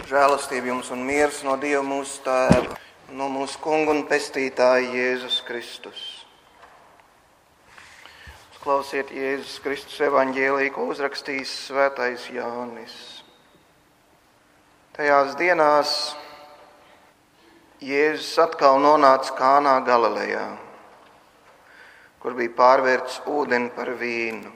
Žēlastība jums un miers no Dieva mūsu Tēva, no mūsu Kunga un Pestītāja Jēzus Kristus. Klausiet Jēzus Kristus evaņģēliju, ko uzrakstījis svētais Jānis. Tajās dienās Jēzus atkal nonāca Kānā Galilejā, kur bija pārvērts ūdeni par vīnu.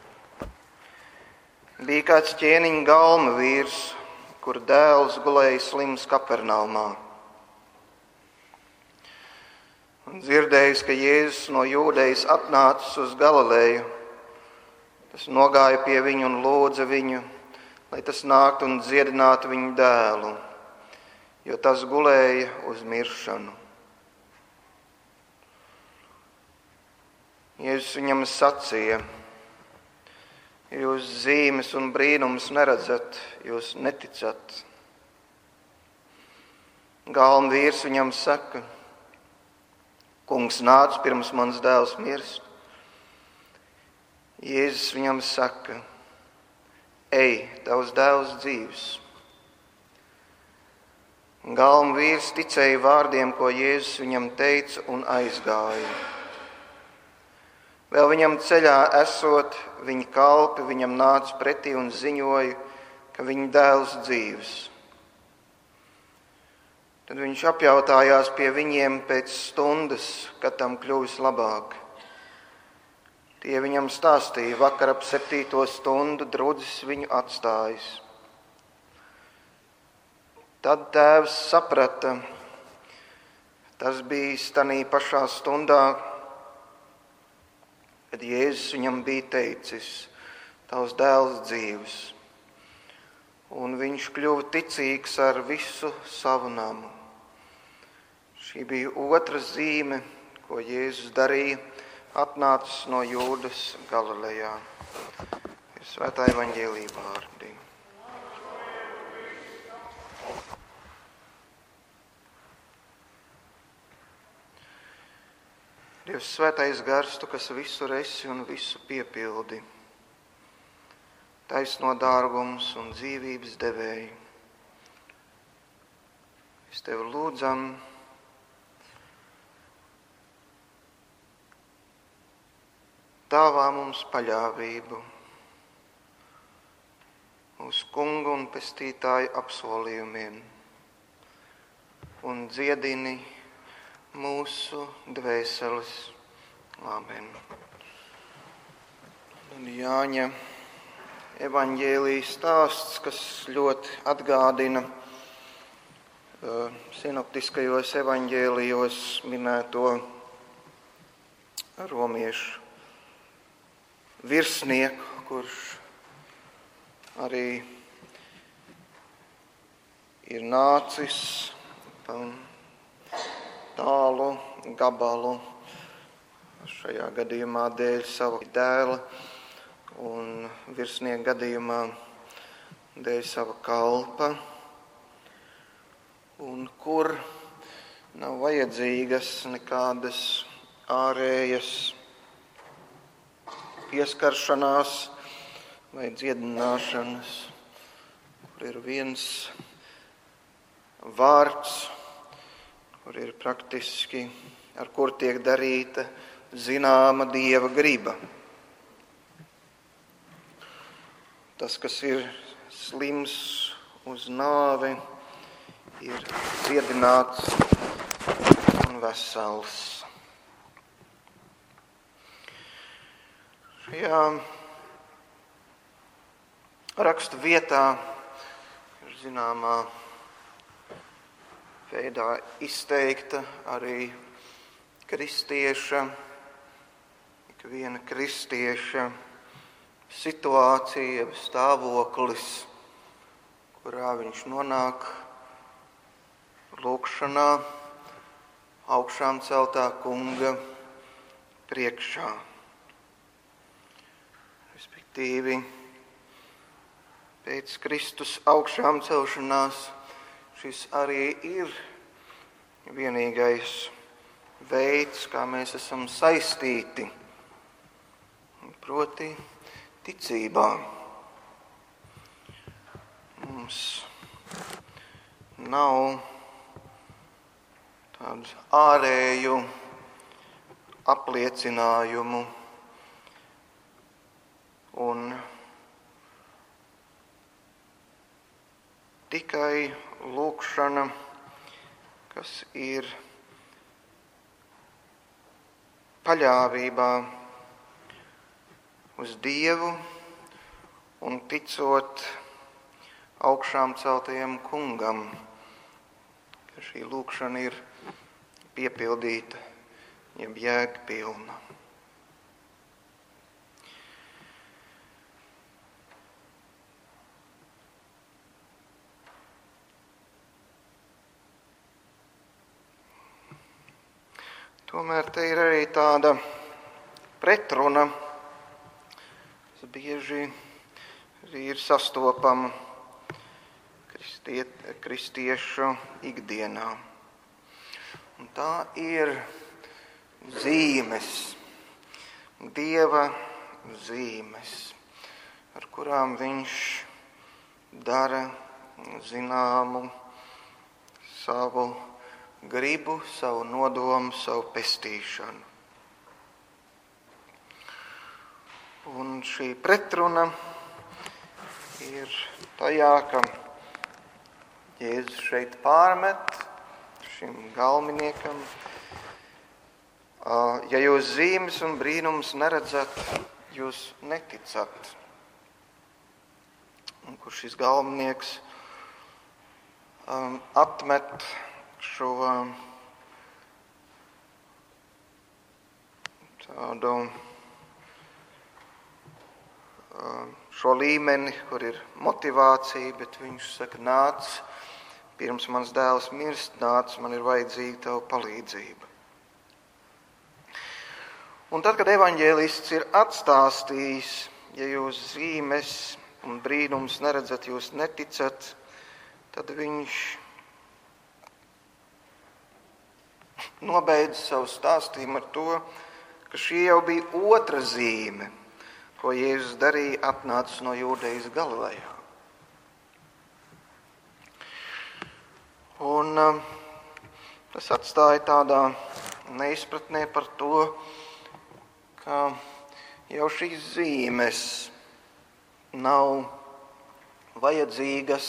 Bija kāds ķēniņa galma vīrs, kur dēls gulēja slims Kapernaumā. Un dzirdējis, ka Jēzus no Jūdejas atnācis uz Galileju, tas nogāja pie viņu un lūdza viņu, lai tas nāktu un dziedinātu viņu dēlu, jo tas gulēja uz miršanu. Jēzus viņam sacīja: jūs zīmes un brīnumus neredzat, jūs neticat. Galma vīrs viņam saka: Kungs, nāc, pirms mans dēls mirst. Jēzus viņam saka: ej, tavs dēls dzīvs. Galma vīrs ticēja vārdiem, ko Jēzus viņam teica, un aizgāja. Vēl viņam ceļā esot, viņa kalpi viņam nāca pretī un ziņoja, ka viņa dēls dzīvs. Tad viņš apjautājās pie viņiem pēc stundas, kad tam kļuvis labāk. Tie viņam stāstīja: vakar ap 7. stundu drudzis viņu atstājis. Tad tēvs saprata, tas bijis tanī pašā stundā, kad Jēzus viņam bija teicis: tavs dēls dzīvs. Un viņš kļuva ticīgs ar visu savu namu. Šī bija otra zīme, ko Jēzus darīja, atnācis no Jūdas Galilejā. Ir svētā evaņģēlija vārdi. Dievs, svētais gars, tu, kas visur esi un visu piepildi, taisno dārgums un dzīvības devēji. Mēs tevi lūdzam, dāvā mums paļāvību uz Kungu un Pestītāju apsolījumiem un dziedini mūsu dvēseles. Āmen. Un Jāņa evaņģēlijas stāsts, kas ļoti atgādina sinoptiskajos evaņģēlijos minēto romiešu virsnieku, kurš arī ir nācis tālu gabalu, šajā gadījumā dēļ sava dēla un virsnieka gadījumā dēļ sava kalpa, un kur nav vajadzīgas nekādas ārējas pieskaršanās vai dziedināšanas, kur ir viens vārds, kur ir praktiski, ar kur tiek darīta zināma Dieva griba. Tas, kas ir slims uz nāvi, ir dziedināts un vesels. Šajā rakstu vietā ir zināmā veidā izteikta arī kristieša, ikviena kristieša situācija, stāvoklis, kurā viņš nonāk lūgšanā augšām celtā Kunga priekšā. Respektīvi, pēc Kristus augšām celšanās šis arī ir vienīgais veids, kā mēs esam saistīti, proti ticībā. Mums nav tādu ārēju apliecinājumu un tikai lūgšana, kas ir paļāvībā uz Dievu un ticot augšām celtajam kungam, ka šī lūgšana ir piepildīta, jeb jēgpilna. Tomēr te ir arī tāda pretruna, kas bieži arī ir sastopama kristiešu ikdienā. Un tā ir zīmes, Dieva zīmes, ar kurām viņš dara zināmu savu gribu, savu nodomu, savu pestīšanu. Un šī pretruna ir tajā, ka Jēzus šeit pārmet šim galveniekam: ja jūs zīmes un brīnumus neredzat, jūs neticat. Un kur šis galvenieks atmet šo līmeni, kur ir motivācija, bet viņš saka: nāc, pirms mans dēls mirst, nāc, man ir vajadzīga tava palīdzība. Un tad, kad evaņģēlists ir atstāstījis, ja jūs zīmes un brīnums neredzat, jūs neticat, tad viņš nobeidz savu stāstījumu ar to, ka šī jau bija otra zīme, ko Jēzus darīja, atnācis no Jūdejas Galilejā. Un tas atstāja tādā neizpratnē par to, ka jau šīs zīmes nav vajadzīgas,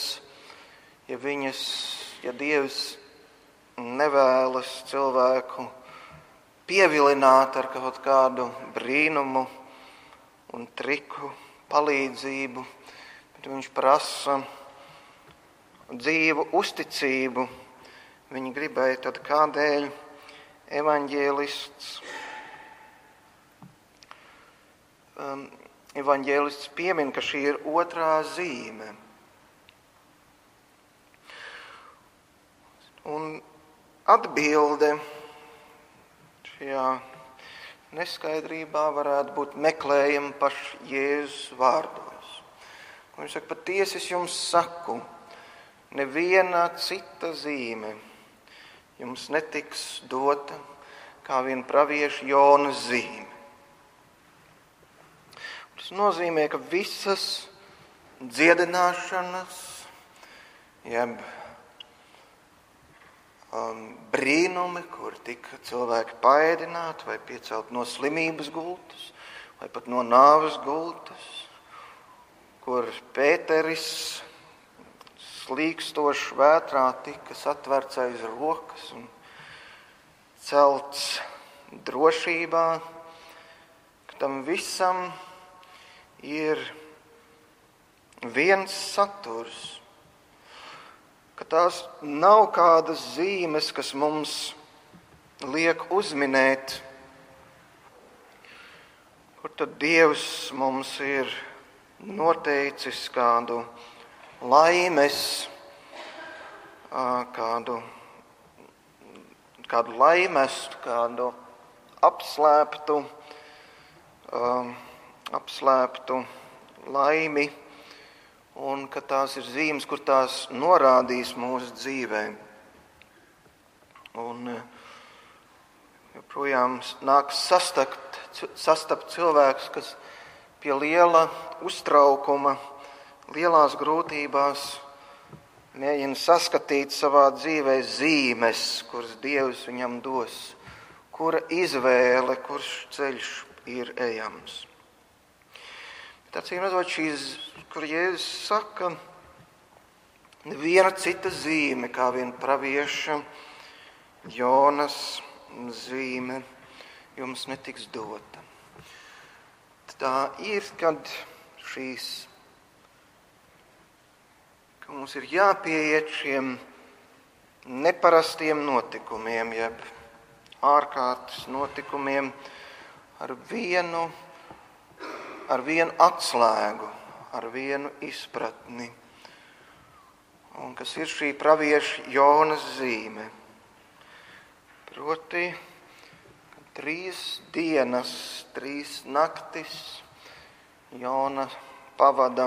ja Dievs nevēlas cilvēku pievilināt ar kaut kādu brīnumu un triku palīdzību, bet viņš prasa dzīvu uzticību. Viņi gribēja, tad kādēļ evaņģēlists piemin, ka šī ir otrā zīme. Un atbilde šajā neskaidrībā varētu būt meklējama paša Jēzus vārdos. Un viņš saka: patiesi es jums saku, neviena cita zīme jums netiks dota kā vien pravieša Jona zīme. Tas nozīmē, ka visas dziedināšanas, jeb brīnumi, kur tika cilvēki paēdināti vai piecelt no slimības gultas, vai pat no nāves gultas, kur Pēteris slīkstošs vētrā tika satverts aiz rokas un celts drošībā, ka tam visam ir viens saturs, ka tās nav kādas zīmes, kas mums liek uzminēt, kur tad Dievs mums ir noteicis kādu laimes, kādu laimestu, kādu apslēptu laimi, un ka tās ir zīmes, kur tās norādīs mūsu dzīvē. Un joprojām nāks sastapt cilvēks, kas pie liela uztraukuma, lielās grūtībās mēģina saskatīt savā dzīvē zīmes, kuras Dievs viņam dos, kura izvēle, kurš ceļš ir ejams. Bet acīm redzot, šīs, kur Jēzus saka, neviena cita zīme, kā vien pravieša Jonas zīme, jums netiks dota. Tā ir, kad mums ir jāpieiet šiem neparastiem notikumiem, jeb ārkārtas notikumiem ar vienu atslēgu, ar vienu izpratni. Un kas ir šī pravieša Jonas zīme? Proti, 3 dienas, 3 naktis Jona pavada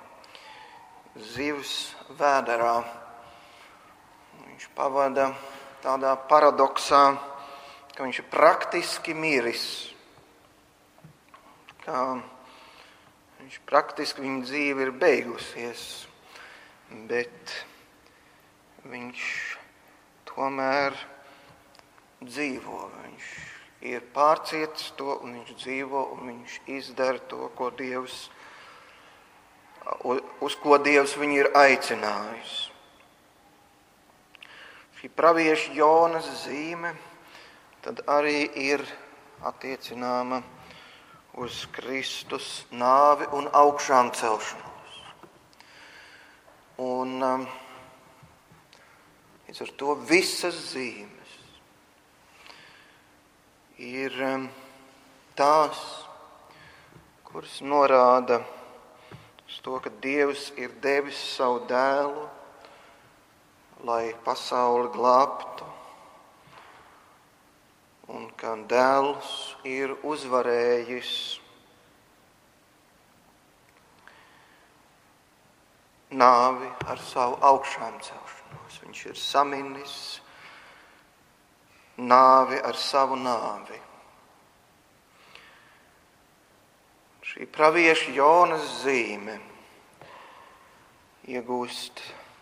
zivs vēderā. Viņš pavada tādā paradoksā, ka viņš ir praktiski miris. Viņa dzīve ir beigusies, bet viņš tomēr dzīvo. Viņš ir pārcietis to, un viņš dzīvo, un viņš izdara to, uz ko Dievs viņu ir aicinājis. Šī pravieša Jonas zīme tad arī ir attiecināma uz Kristus nāvi un augšām celšanos. Un līdz ar to visas zīmes ir tās, kuras norāda uz to, ka Dievs ir devis savu dēlu, lai pasauli glābtu, un ka dēls ir uzvarējis nāvi ar savu augšām celšanos. Viņš ir saminis nāvi ar savu nāvi. Šī pravieša Jonas zīme iegūst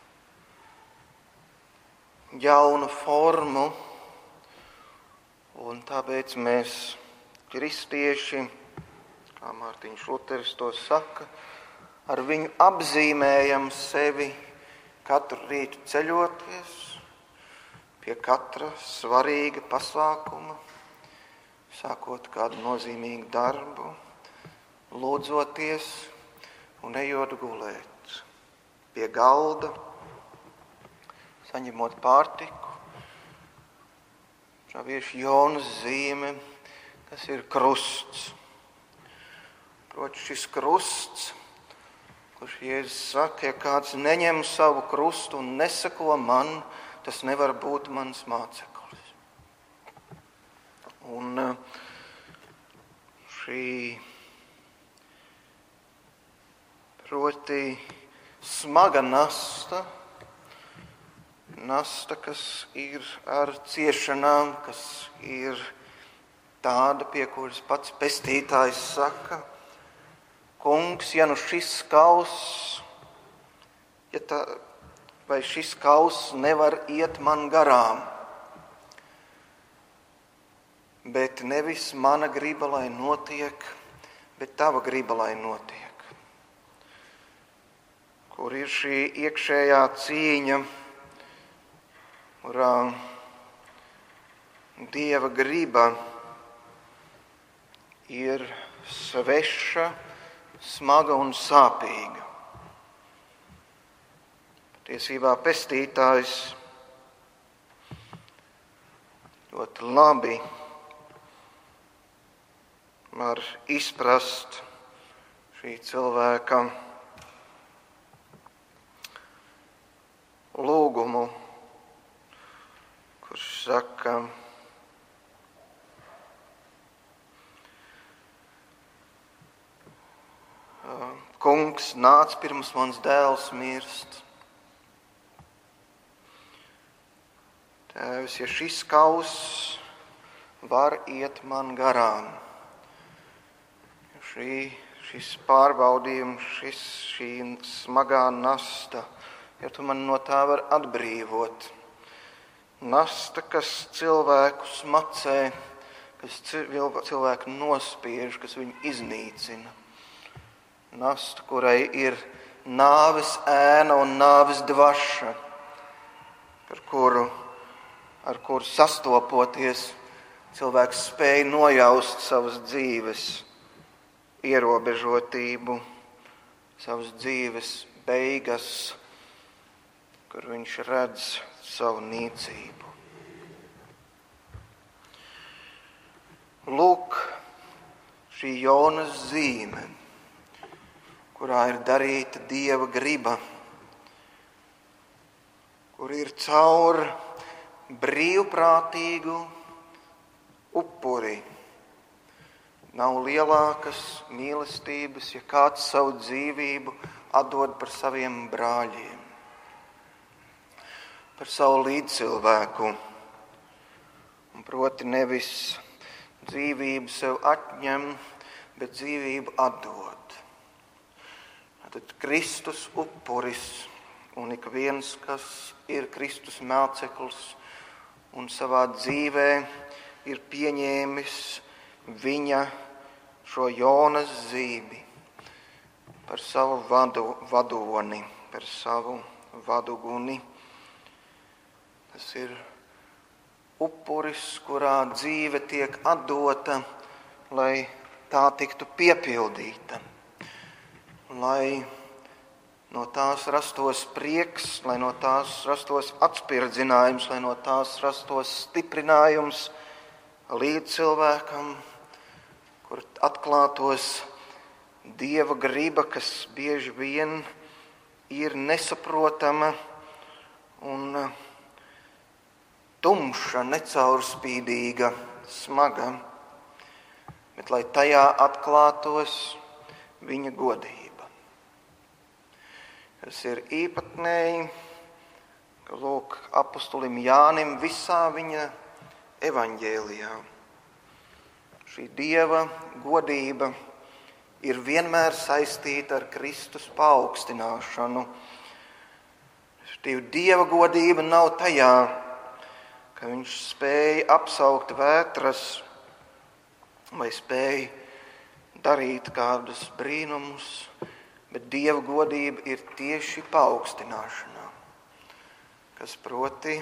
jaunu formu, un tāpēc mēs, kristieši, kā Mārtiņš Luteris to saka, ar viņu apzīmējam sevi katru rītu ceļoties, pie katra svarīga pasākuma, sākot kādu nozīmīgu darbu, lūdzoties un ejot gulēt pie galda, saņemot pārtiku. Pravieša Jonas zīme, kas ir krusts. Proti šis krusts, kurš Jēzus saka, ja kāds neņem savu krustu un nesako man, tas nevar būt mans māceklis. Un šī proti smaga nasta, kas ir ar ciešanām, kas ir tāda, pie kuras pats pestītājs saka, kungs, ja nu šis kauss, vai šis kauss nevar iet man garām, bet nevis mana griba, lai notiek, bet tava griba, lai notiek. Kur ir šī iekšējā cīņa, kurā Dieva griba ir sveša, smaga un sāpīga. Patiesībā pestītājs ļoti labi var izprast šī cilvēka lūgumu, kurš saka, kungs, nāc pirms mans dēls mirst. Tēvs, ja šis kauss var iet man garām, šis pārbaudījums, šī smagā nasta, ja tu mani no tā vari atbrīvot. Nasta, kas cilvēku smacē, kas cilvēku nospiež, kas viņu iznīcina. Nasta, kurai ir nāves ēna un nāves dvaša, ar kuru sastopoties, cilvēks spēj nojaust savas dzīves ierobežotību, savas dzīves beigas, kur viņš redz savu nīcību. Lūk, šī Jonas zīme, kurā ir darīta Dieva griba, kur ir caur brīvprātīgu upuri. Nav lielākas mīlestības, ja kāds savu dzīvību atdod par saviem brāļiem, par savu līdzcilvēku. Un proti nevis dzīvību sev atņem, bet dzīvību atdod. Tad Kristus upuris un ik viens, kas ir Kristus māceklis un savā dzīvē ir pieņēmis viņa šo Jonas zīmi par savu vadoni, par savu vaduguni. Tas ir upuris, kurā dzīve tiek atdota, lai tā tiktu piepildīta, lai no tās rastos prieks, lai no tās rastos atspirdzinājums, lai no tās rastos stiprinājums līdz cilvēkam, kur atklātos Dieva griba, kas bieži vien ir nesaprotama un tumša, necaurspīdīga, smaga, bet lai tajā atklātos viņa godība. Tas ir īpatnēji, ka lūk, apostolim Jānim visā viņa evaņģēlijā šī Dieva godība ir vienmēr saistīta ar Kristus paaugstināšanu. Šī Dieva godība nav tajā, ka viņš spēja apsaukt vētras vai spēja darīt kādus brīnumus, bet Dieva godība ir tieši paaugstināšanā, kas proti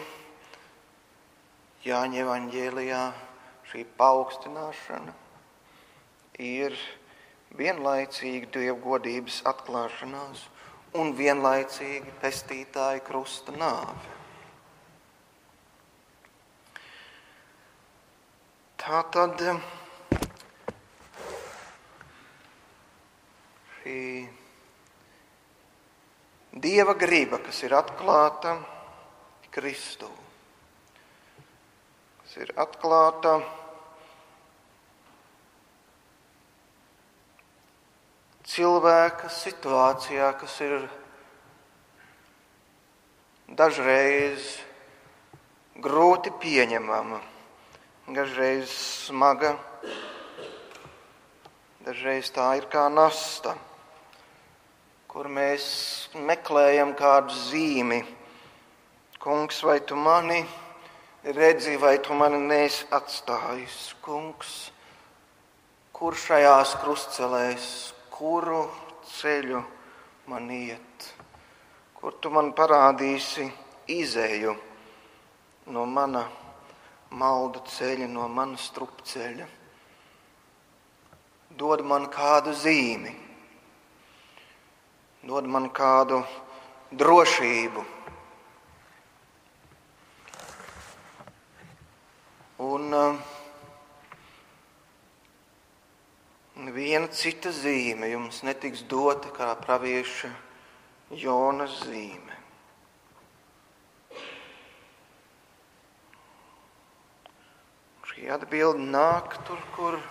Jāņa evaņģēlijā šī paaugstināšana ir vienlaicīgi Dieva godības atklāšanās un vienlaicīgi pestītāja krusta nāve. Tātad šī Dieva griba, kas ir atklāta Kristū, kas ir atklāta cilvēka situācijā, kas ir dažreiz grūti pieņemama, dažreiz smaga, dažreiz tā ir kā nasta, kur mēs meklējam kādu zīmi. Kungs, vai tu mani redzi, vai tu mani neesi atstājis? Kungs, kur šajās krustcelēs, kuru ceļu man iet? Kur tu man parādīsi izēju no mana maldu ceļa, no mana strupceļa? Dod man kādu zīmi, dod man kādu drošību. Un viena cita zīme jums netiks dota kā pravieša Jonas zīme. Šī atbilde nāk tur, kur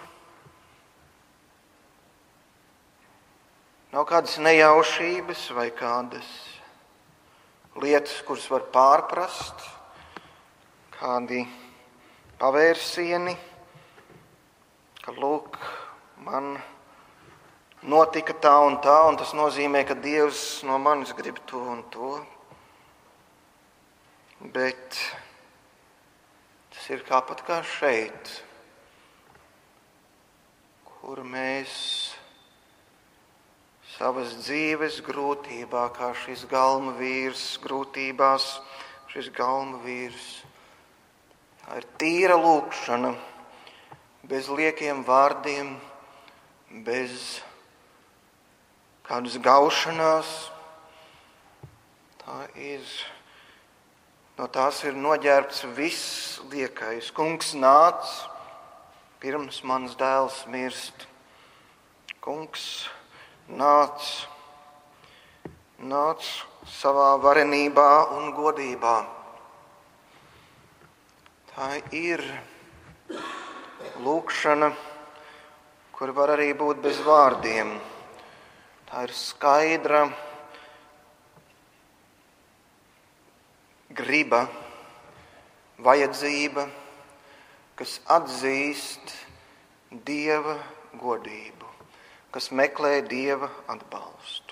nav kādas nejaušības vai kādas lietas, kuras var pārprast, kādi pavērsieni, ka lūk, man notika tā un tas nozīmē, ka Dievs no manis grib to un to. Bet tas ir kāpat kā šeit, kur mēs savas dzīves grūtībā, kā šis galma vīrs grūtībās, šis galma vīrs, tā ir tīra lūkšana, bez liekiem vārdiem, bez kādas gaušanās. No tās ir noģērbts viss liekais. Kungs nāc, pirms mans dēls mirst. Kungs nāc savā varenībā un godībā. Tā ir lūkšana, kur var arī būt bez vārdiem. Tā ir skaidra griba, vajadzība, kas atzīst Dieva godību, kas meklē Dieva atbalstu.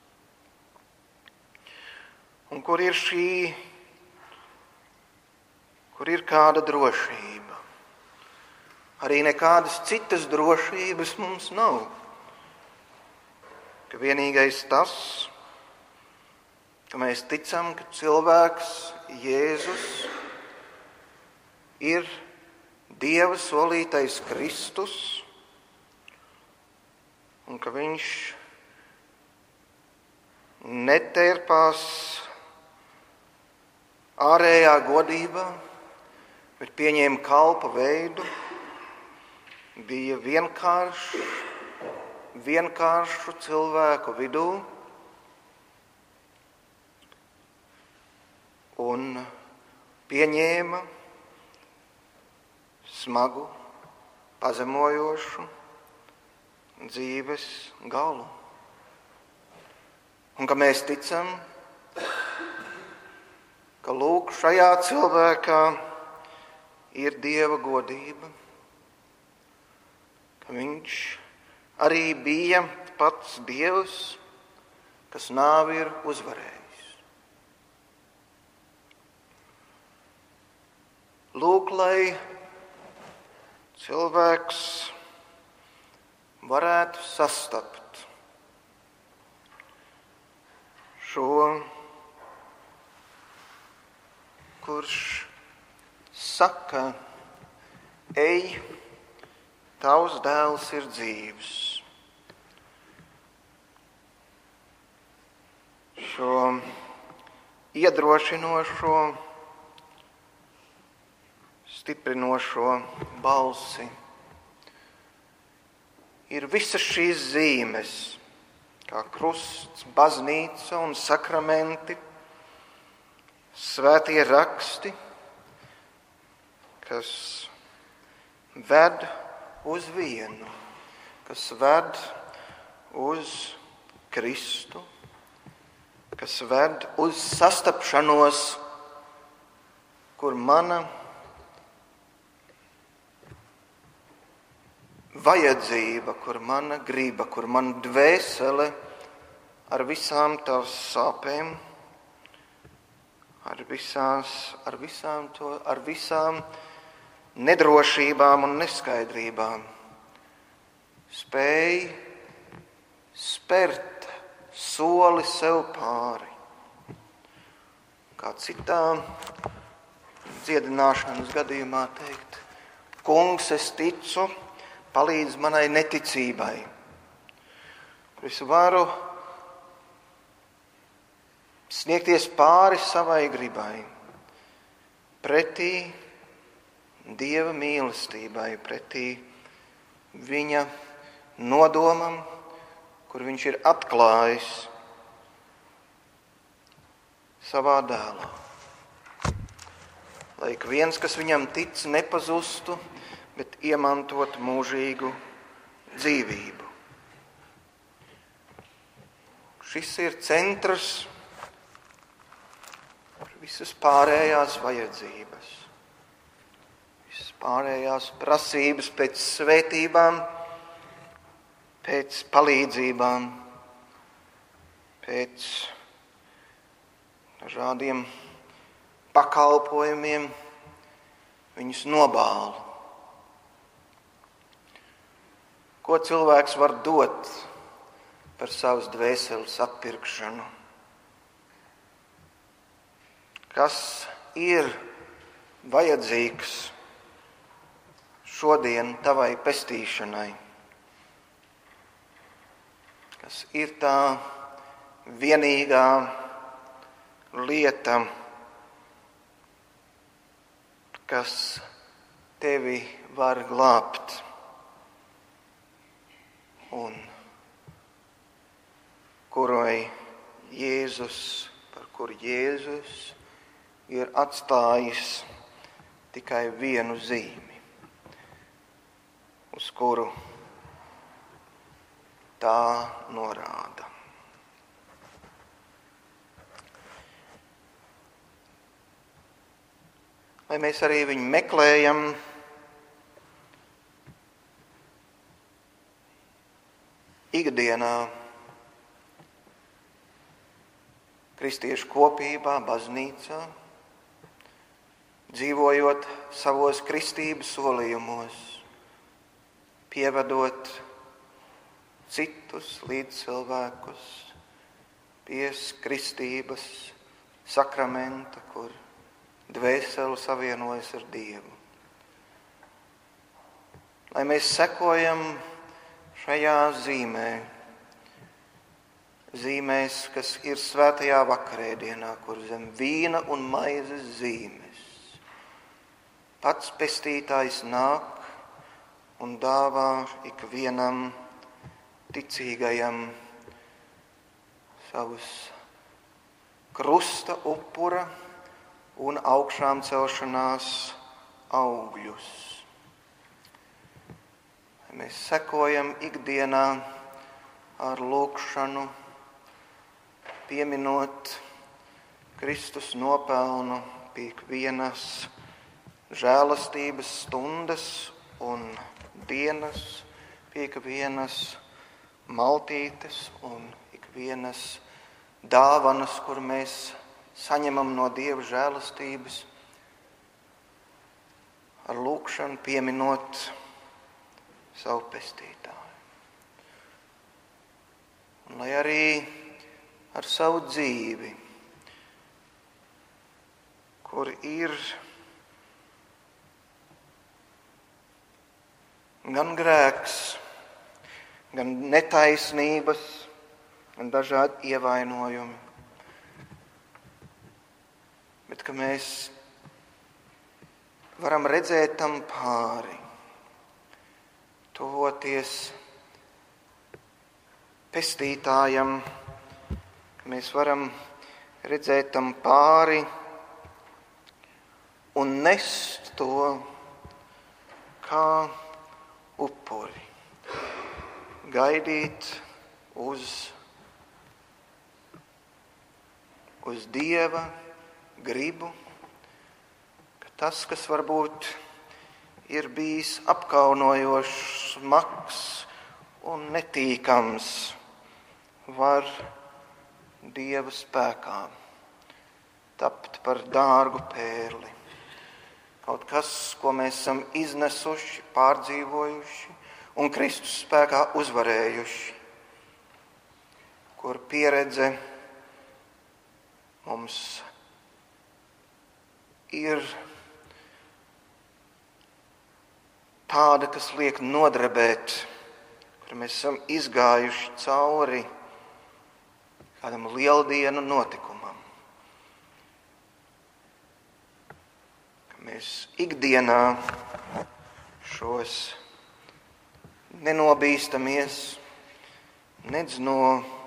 Un kur ir kāda drošība? Arī nekādas citas drošības mums nav. Ka vienīgais tas, ka mēs ticam, ka cilvēks, Jēzus, ir Dieva solītais Kristus un ka viņš netērpās ārējā godībā, bet pieņēma kalpa veidu, bija vienkāršu cilvēku vidū un pieņēma smagu, pazemojošu dzīves galu. Un ka mēs ticam, ka lūk šajā cilvēkā ir Dieva godība, ka viņš arī bija pats Dievs, kas nāvi ir uzvarējis. Lūk, lai cilvēks varētu sastapt šo, kurš saka, ej, tavs dēls ir dzīvs. Šo iedrošinošo, stiprinošo balsi ir visas šīs zīmes, kā krusts, baznīca un sakramenti, svētie raksti, kas ved uz vienu, kas ved uz Kristu, kas ved uz sastapšanos, kur mana vajadzība, kur mana griba, kur mana dvēsele ar visām tās sāpēm, ar visām nedrošībām un neskaidrībām spēj spērt soli sev pāri. Kā citā dziedināšanas gadījumā teikt, Kungs, es ticu, palīdz manai neticībai. Es varu sniegties pāri savai gribai, pretī Dieva mīlestībai, pretī viņa nodomam, kur viņš ir atklājis savā dēlā. Lai ik viens, kas viņam tic, nepazustu, bet iemantot mūžīgu dzīvību. Šis ir centrs visas pārējās vajadzības, visas pārējās prasības pēc svētībām, pēc palīdzībām, pēc dažādiem pakalpojumiem viņus nobāla. Ko cilvēks var dot par savas dvēseles atpirkšanu? Kas ir vajadzīgs šodien tavai pestīšanai? Kas ir tā vienīgā lieta, kas tevi var glābt? Un par kuru Jēzus ir atstājis tikai vienu zīmi, uz kuru tā norāda. Lai mēs arī viņu meklējam, ikdienā, kristiešu kopībā, baznīcā, dzīvojot savos kristības solījumos, pievedot citus līdzcilvēkus pie kristības sakramenta, kur dvēsele savienojas ar Dievu. Lai mēs sekojam šajā zīmēs, kas ir svētajā vakarēdienā, kur zem vīna un maizes zīmes pats pestītājs nāk un dāvā ikvienam ticīgajam savus krusta upura un augšām celšanās augļus. Mēs sekojam ikdienā ar lūgšanu, pieminot Kristus nopelnu pie ikvienas žēlastības stundas un dienas, pie ikvienas maltītes un ikvienas dāvanas, kur mēs saņemam no Dieva žēlastības, ar lūgšanu pieminot savu pestītāju. Un lai arī ar savu dzīvi, kur ir gan grēks, gan netaisnības, gan dažādi ievainojumi, bet ka mēs varam redzēt tam pāri, tuvoties pestītājam, ka mēs varam redzēt tam pāri un nest to kā upuri, gaidīt uz Dieva gribu, ka tas, kas varbūt ir bijis apkaunojošs, smags un netīkams, var Dieva spēkā tapt par dārgu pērli. Kaut kas, ko mēs esam iznesuši, pārdzīvojuši un Kristus spēkā uzvarējuši, kur pieredze mums ir tāda, kas liek nodrebēt, kur mēs esam izgājuši cauri kādam lieldienu notikumam. Ka mēs ikdienā šos nenobīstamies nedz no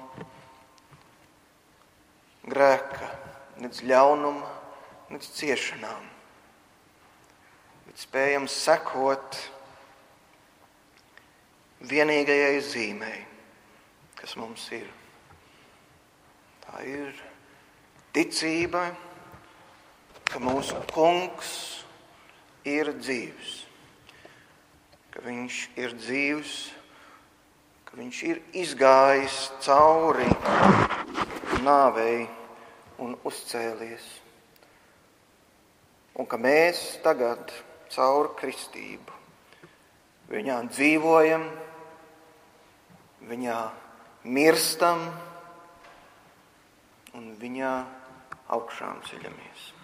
grēka, nedz ļaunuma, nedz ciešanām, bet spējam sekot vienīgajai zīmei, kas mums ir. Tā ir ticība, ka mūsu Kungs ir dzīvs, ka viņš ir dzīvs, ka viņš ir izgājis cauri nāvei un uzcēlies. un ka mēs tagad caur kristību viņā dzīvojam, viņā mirstam un viņā augšām ceļamies.